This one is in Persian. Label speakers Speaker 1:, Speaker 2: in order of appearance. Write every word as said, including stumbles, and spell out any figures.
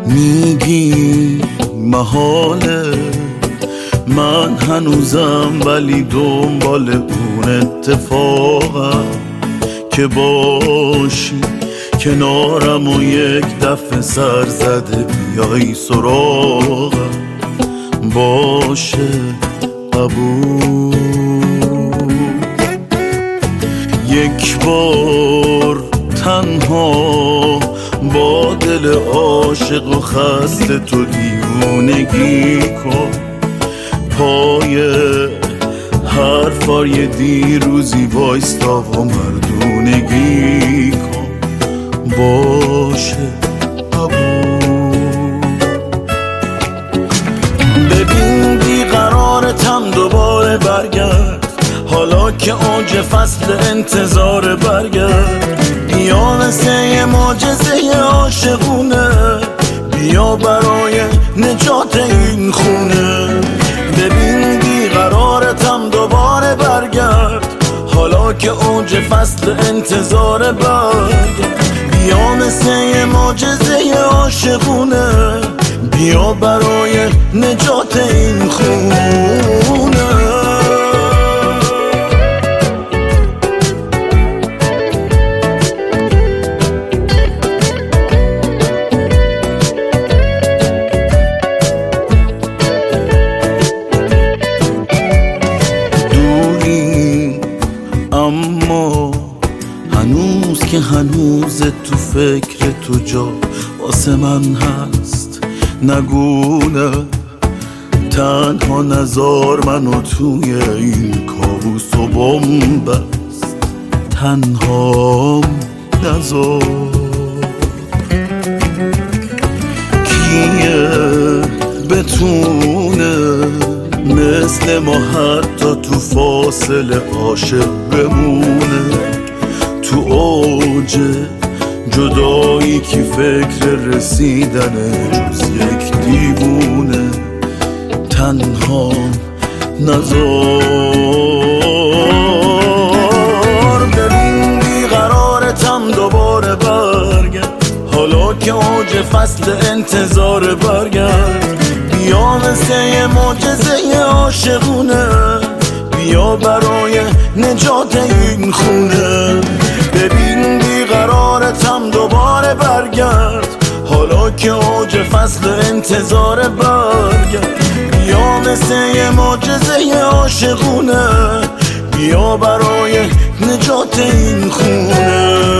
Speaker 1: میگی محاله من هنوزم ولی دنبال اون اتفاقم که باشی کنارم و یک دفعه سر زده بیایی سراغم باشه قبول. یک بار تنها با دل عاشق و خسته تو دیوونگی کن پای حرفای دیروزی وایستا و مردونگی کن باشه قبول. ببین بیقرارتم دوباره برگرد حالا که اوج فصل انتظار برگرد بیا مثل یه معجزه عاشقونه بیا برای نجات این خونه. ببین بیقرارتم دوباره برگرد حالا که اوج فصل انتظار برگرد بیا مثل یه معجزه عاشقونه بیا برای نجات این خونه. اما هنوز که هنوز تو فکر تو جا واسه من هست نگونه تنها نزار منو توی این کابوس و بمبست تنها نزار. کیه بتونه مثل ما حتی تو فاصله عاشق بمونه تو اوج جدایی کی فکر رسیدنه جز یک دیوونه تنها نزار. ببین بیقرارتم دوباره برگرد حالا که اوج فصل انتظار برگرد بیا مثل یه معجزه عاشقونه بیا برای نجات این خونه. ببین بیقرارتم دوباره برگرد حالا که اوج فصل انتظار برگرد بیا مثل یه معجزه عاشقونه بیا برای نجات این خونه.